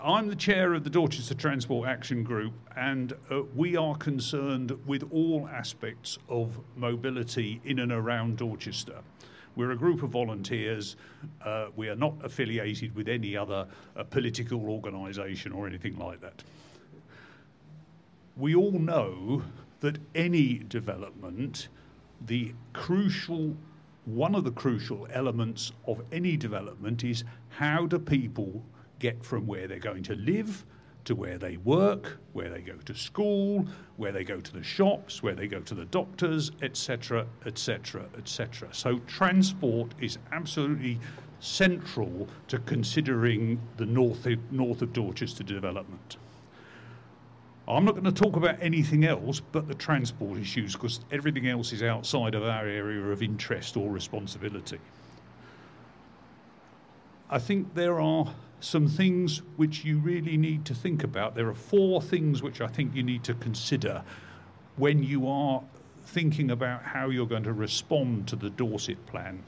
I'm the chair of the Dorchester Transport Action Group, and we are concerned with all aspects of mobility in and around Dorchester. We're a group of volunteers. We are not affiliated with any other political organisation or anything like that. We all know that any development, one of the crucial elements of any development is how do people get from where they're going to live to where they work, where they go to school, where they go to the shops, where they go to the doctors, etc., etc., etc. So transport is absolutely central to considering the north of Dorchester development. I'm not going to talk about anything else but the transport issues because everything else is outside of our area of interest or responsibility. I think there are some things which you really need to think about. There are 4 things which I think you need to consider when you are thinking about how you're going to respond to the Dorset plan.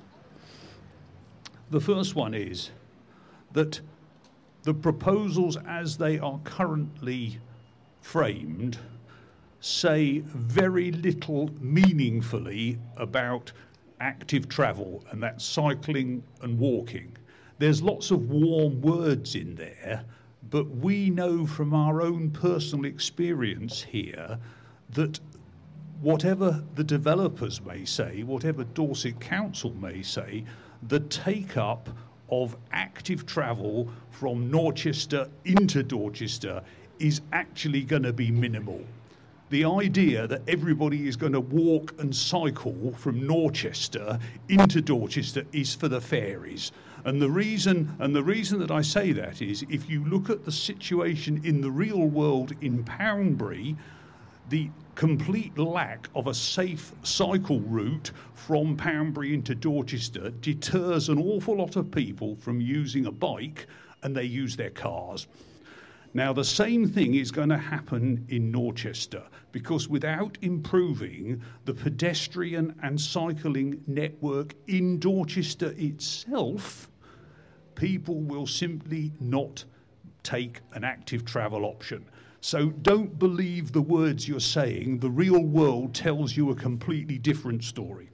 The first one is that the proposals as they are currently framed say very little meaningfully about active travel, and that's cycling and walking. There's lots of warm words in there, but we know from our own personal experience here that whatever the developers may say, whatever Dorset Council may say, the take-up of active travel from Norchester into Dorchester is actually going to be minimal. The idea that everybody is going to walk and cycle from Norchester into Dorchester is for the fairies. And the reason that I say that is if you look at the situation in the real world in Poundbury, the complete lack of a safe cycle route from Poundbury into Dorchester deters an awful lot of people from using a bike, and they use their cars. Now, the same thing is going to happen in Norchester because without improving the pedestrian and cycling network in Dorchester itself, people will simply not take an active travel option. So don't believe the words you're saying. The real world tells you a completely different story.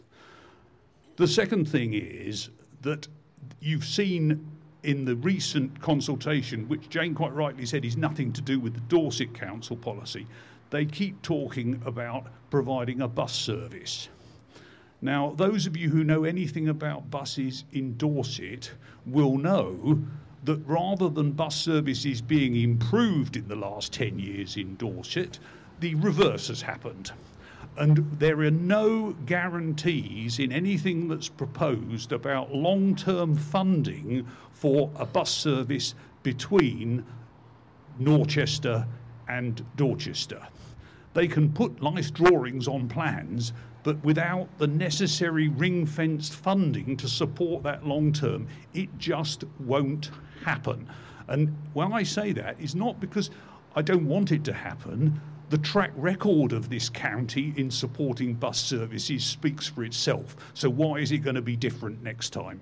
The second thing is that you've seen in the recent consultation, which Jane quite rightly said is nothing to do with the Dorset Council policy, they keep talking about providing a bus service. Now, those of you who know anything about buses in Dorset will know that rather than bus services being improved in the last 10 years in Dorset, the reverse has happened. And there are no guarantees in anything that's proposed about long-term funding for a bus service between Norchester and Dorchester. They can put nice drawings on plans, but without the necessary ring-fenced funding to support that long-term, it just won't happen. And when I say that, it's not because I don't want it to happen. The track record of this county in supporting bus services speaks for itself. So why is it going to be different next time?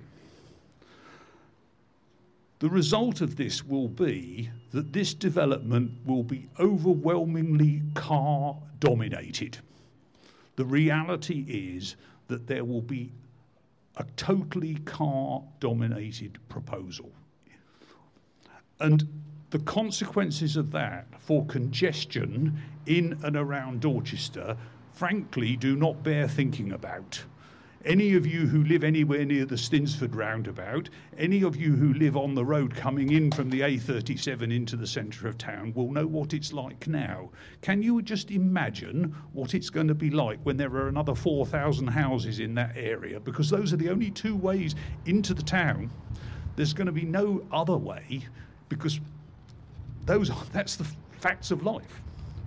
The result of this will be that this development will be overwhelmingly car dominated. The reality is that there will be a totally car dominated proposal. And the consequences of that for congestion in and around Dorchester, frankly, do not bear thinking about. Any of you who live anywhere near the Stinsford roundabout, any of you who live on the road coming in from the A37 into the centre of town will know what it's like now. Can you just imagine what it's going to be like when there are another 4,000 houses in that area? Because those are the only 2 ways into the town. There's going to be no other way because that's the facts of life.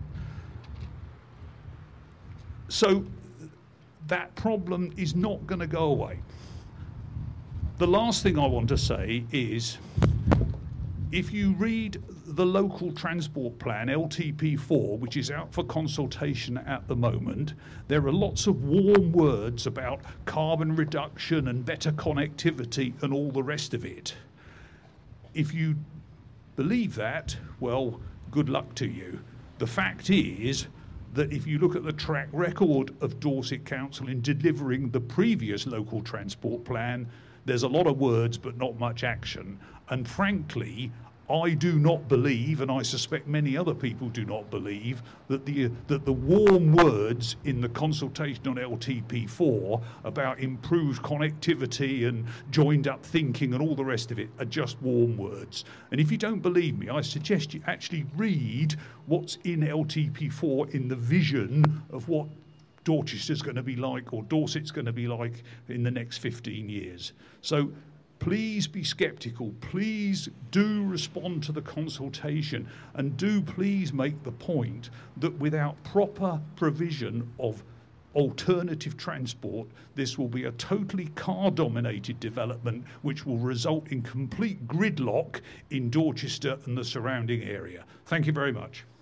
So that problem is not going to go away. The last thing I want to say is, if you read the local transport plan, LTP4, which is out for consultation at the moment, there are lots of warm words about carbon reduction and better connectivity and all the rest of it. If you believe that, well, good luck to you. The fact is that if you look at the track record of Dorset Council in delivering the previous local transport plan, there's a lot of words but not much action. And frankly, I do not believe, and I suspect many other people do not believe, that the warm words in the consultation on LTP4 about improved connectivity and joined up thinking and all the rest of it are just warm words. And if you don't believe me, I suggest you actually read what's in LTP4 in the vision of what Dorchester's going to be like, or Dorset's going to be like in the next 15 years. So please be sceptical. Please do respond to the consultation, and do please make the point that without proper provision of alternative transport, this will be a totally car-dominated development which will result in complete gridlock in Dorchester and the surrounding area. Thank you very much.